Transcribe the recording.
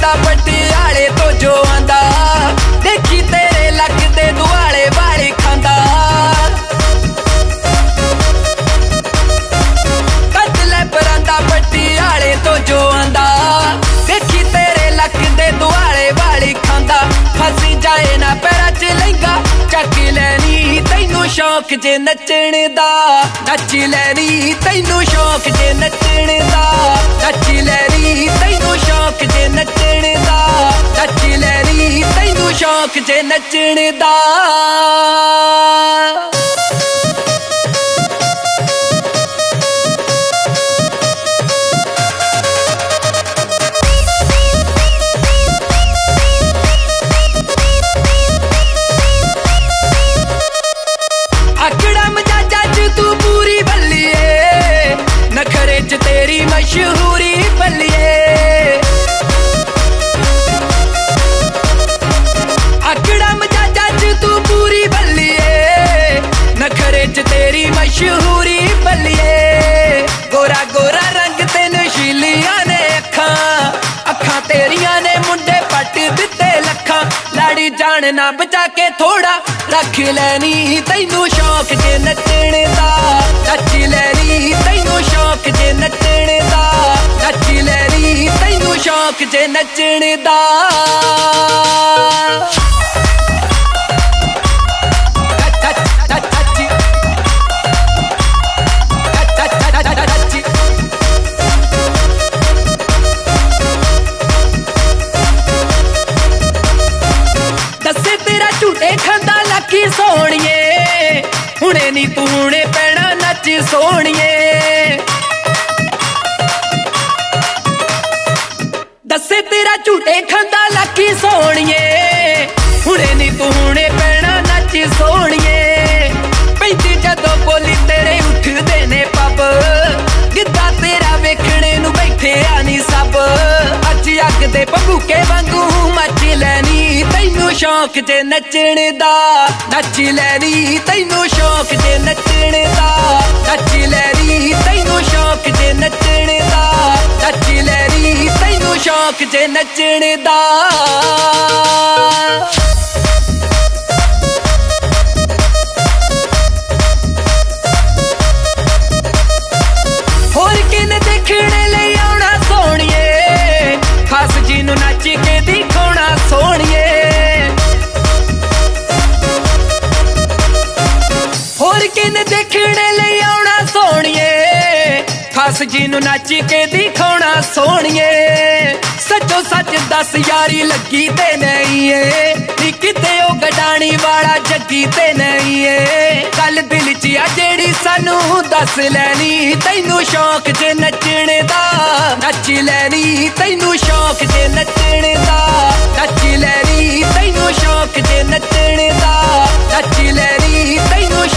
परांदा पटियाले तो जो आंदा, देखी तेरे लक दे दुआले वाले खांदा। कद ले परांदा पटियाले तो जो आंदा, देखी तेरे लक दे दुआले वाली खांदा। फसी जाए ना पैरा च लहंगा चक लैनी, तैनू शौक जे नचण दा। नच लैनी तैनू शौक जे नचण दा। नच लैनी तैनू शौक जे नचण दा। नच लैनी तैनू शौक जे नचण दा। तेरी मशहूरी बल्लिए, अकड़ा मजाजा च तू पूरी बल्लिए। नखरे च तेरी मशहूरी बल्लिए। गोरा गोरा रंग ते नशीलियां ने अखां, अखां तेरियां ने मुंडे पट दिते लखां। लाड़ी जान ना बचा के थोड़ा रख लैनी, तैनू शौक जे नचण दा। नच लैनी तैनू शौक जे नचण दा। नच लैनी तैनू शौक जे नचण दा। दसे तेरा झूठे खांदा लाकी सोहणिए, हुणे नी तू हुणे पैना नच सोहणिए। दसे तेरा झूठे खांदा लाकी सोहणिए, हुणे नी तू हुणे पैना नच सोहणिए। पैंदी जदों बोली तेरे उठदे ने पब, गिद्धा तेरा वेखणे नू बैठे आनी सब। अज अग दे बबूके वांगू मच लैनी, तैनू शौक जे नचण दा। नच लैनी तैनू शौक जे नचण दा। नच लैनी तैनू शौक जे नचण दा। नच लैनी तैनू शौक जे नचण दा। होर किन देखणे लई आउणा सोहणिए, खास जी नू नच के दिखाउणा सोहणिए। होर किन देखणे लई आउणा सोहणिए, खास जी नू नच के दिखाउणा सोहणिए। सचो सच दस यारी लगी ते नहीं है, नी किते ओ गडाणी वाला जगी ते नहीं है। गल दिल च आ जेड़ी सानू दस लैनी, तैनू शौक जे नचण दा। नच लैनी तैनू शौक जे नचण दा। नच लैनी तैनू शौक जे नचण दा। नच लैनी तैनू